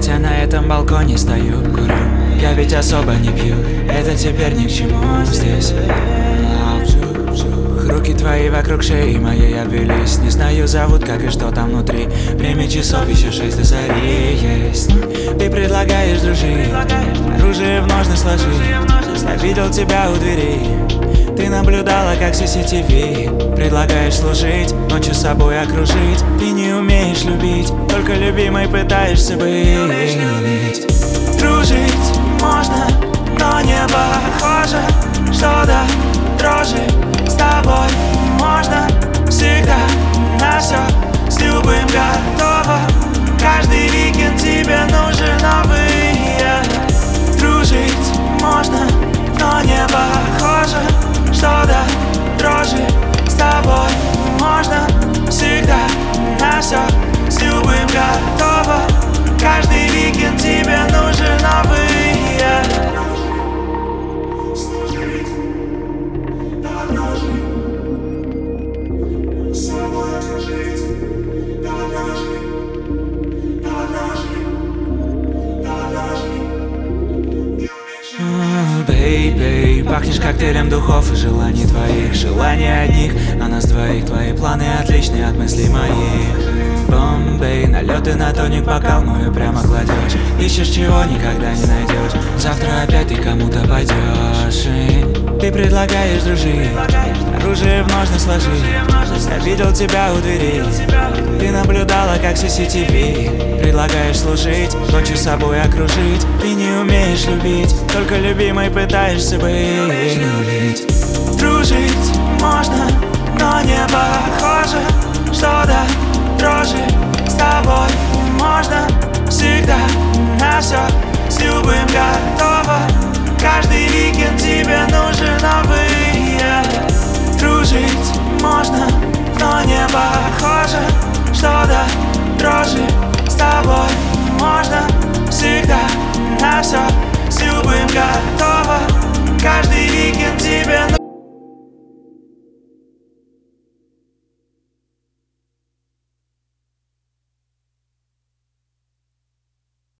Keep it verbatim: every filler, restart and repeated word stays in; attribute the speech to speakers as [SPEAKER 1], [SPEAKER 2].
[SPEAKER 1] Хотя на этом балконе стою, курю. Я ведь особо не пью, это теперь ни к чему здесь. Руки твои вокруг шеи моей обвелись. Не знаю, зовут как и что там внутри. Время часов еще шесть до зари есть. Ты предлагаешь дружить, оружие в ножны сложи. Я видел тебя у двери. Ты наблюдала, как си си ти ви. Предлагаешь служить, ночью собой окружить. Ты не умеешь любить, только любимой пытаешься быть. Дружить можно, но не похоже, что до дрожи. С тобой можно всегда на все, с любым готово. Каждый уикенд тебе нужен новый. Дружить можно, но не похоже, что до дрожи. С тобой можно всегда на все, с любым готово. Каждый уикенд тебе нужен новый. Бэй-бэй, пахнешь коктейлем духов и желаний твоих. Желания одних, а нас двоих. Твои планы отличные от мыслей моих. Бомбей, налеты на тоник, бокал мою прямо кладешь. Ищешь, чего никогда не найдешь. Завтра опять ты кому-то пойдешь. И ты предлагаешь дружить, оружие в ножны сложи. Я видел тебя у двери. Ты наблюдала, как си си ти ви. Предлагаешь служить, ночью собой окружить. Ты не умеешь любить, только любимой пытаешься быть. Дружить можно, но не похоже, что до дрожи. С тобой можно всегда на все, с любым готово. Каждый уикенд тебе нужен новый.